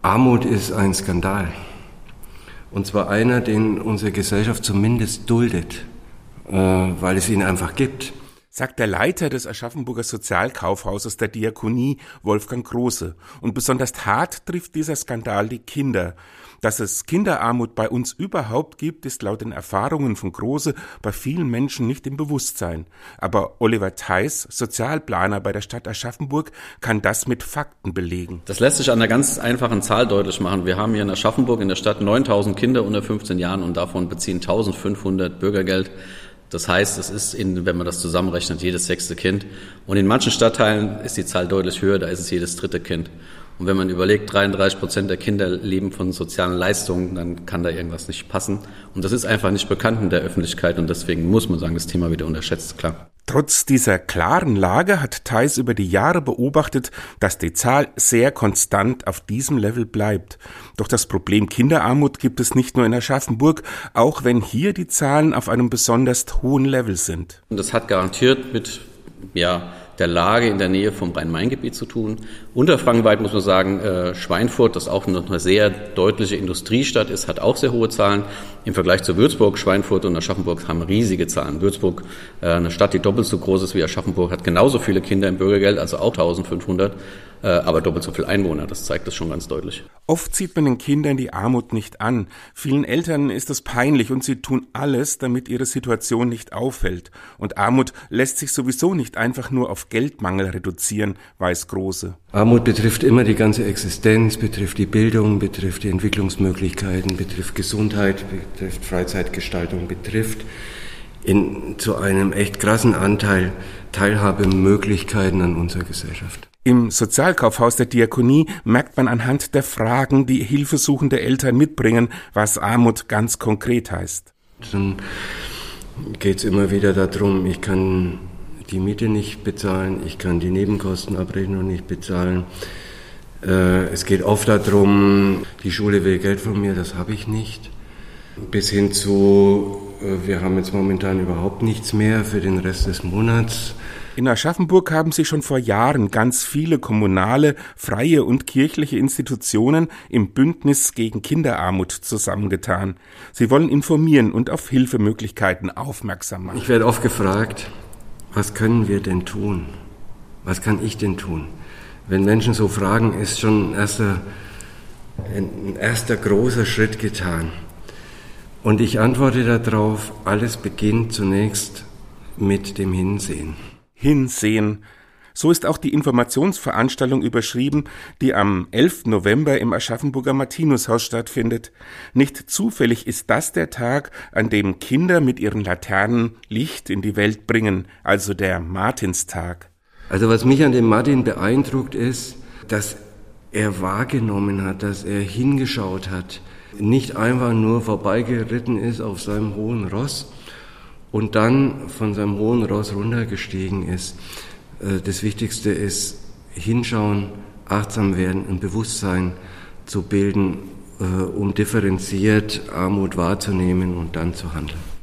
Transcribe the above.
Armut ist ein Skandal. Und zwar einer, den unsere Gesellschaft zumindest duldet, weil es ihn einfach gibt. Sagt der Leiter des Aschaffenburger Sozialkaufhauses der Diakonie, Wolfgang Große. Und besonders hart trifft dieser Skandal die Kinder. Dass es Kinderarmut bei uns überhaupt gibt, ist laut den Erfahrungen von Große bei vielen Menschen nicht im Bewusstsein. Aber Oliver Theis, Sozialplaner bei der Stadt Aschaffenburg, kann das mit Fakten belegen. Das lässt sich an einer ganz einfachen Zahl deutlich machen. Wir haben hier in Aschaffenburg in der Stadt 9.000 Kinder unter 15 Jahren und davon beziehen 1.500 Bürgergeld. Das heißt, es ist, wenn man das zusammenrechnet, jedes 6. Kind. Und in manchen Stadtteilen ist die Zahl deutlich höher, da ist es jedes 3. Kind. Und wenn man überlegt, 33% der Kinder leben von sozialen Leistungen, dann kann da irgendwas nicht passen. Und das ist einfach nicht bekannt in der Öffentlichkeit und deswegen muss man sagen, das Thema wird unterschätzt, klar. Trotz dieser klaren Lage hat Theis über die Jahre beobachtet, dass die Zahl sehr konstant auf diesem Level bleibt. Doch das Problem Kinderarmut gibt es nicht nur in Aschaffenburg, auch wenn hier die Zahlen auf einem besonders hohen Level sind. Und das hat garantiert mit der Lage in der Nähe vom Rhein-Main-Gebiet zu tun. Unterfrankenweit muss man sagen, Schweinfurt, das auch eine sehr deutliche Industriestadt ist, hat auch sehr hohe Zahlen. Im Vergleich zu Würzburg, Schweinfurt und Aschaffenburg haben riesige Zahlen. Würzburg, eine Stadt, die doppelt so groß ist wie Aschaffenburg, hat genauso viele Kinder im Bürgergeld, also auch 1.500, aber doppelt so viel Einwohner. Das zeigt das schon ganz deutlich. Oft sieht man den Kindern die Armut nicht an. Vielen Eltern ist es peinlich und sie tun alles, damit ihre Situation nicht auffällt. Und Armut lässt sich sowieso nicht einfach nur auf Geldmangel reduzieren, weiß Große. Armut betrifft immer die ganze Existenz, betrifft die Bildung, betrifft die Entwicklungsmöglichkeiten, betrifft Gesundheit, betrifft Freizeitgestaltung, betrifft zu einem echt krassen Anteil Teilhabemöglichkeiten an unserer Gesellschaft. Im Sozialkaufhaus der Diakonie merkt man anhand der Fragen, die hilfesuchende Eltern mitbringen, was Armut ganz konkret heißt. Dann geht es immer wieder darum, ich kann die Miete nicht bezahlen, ich kann die Nebenkostenabrechnung nicht bezahlen. Es geht oft darum, die Schule will Geld von mir, das habe ich nicht. Bis hin zu, wir haben jetzt momentan überhaupt nichts mehr für den Rest des Monats. In Aschaffenburg haben sich schon vor Jahren ganz viele kommunale, freie und kirchliche Institutionen im Bündnis gegen Kinderarmut zusammengetan. Sie wollen informieren und auf Hilfemöglichkeiten aufmerksam machen. Ich werde oft gefragt, was können wir denn tun? Was kann ich denn tun? Wenn Menschen so fragen, ist schon ein erster großer Schritt getan. Und ich antworte darauf, alles beginnt zunächst mit dem Hinsehen. Hinsehen. So ist auch die Informationsveranstaltung überschrieben, die am 11. November im Aschaffenburger Martinushaus stattfindet. Nicht zufällig ist das der Tag, an dem Kinder mit ihren Laternen Licht in die Welt bringen, also der Martinstag. Also was mich an dem Martin beeindruckt ist, dass er wahrgenommen hat, dass er hingeschaut hat, nicht einfach nur vorbeigeritten ist auf seinem hohen Ross und dann von seinem hohen Ross runtergestiegen ist. Das Wichtigste ist hinschauen, achtsam werden, ein Bewusstsein zu bilden, um differenziert Armut wahrzunehmen und dann zu handeln.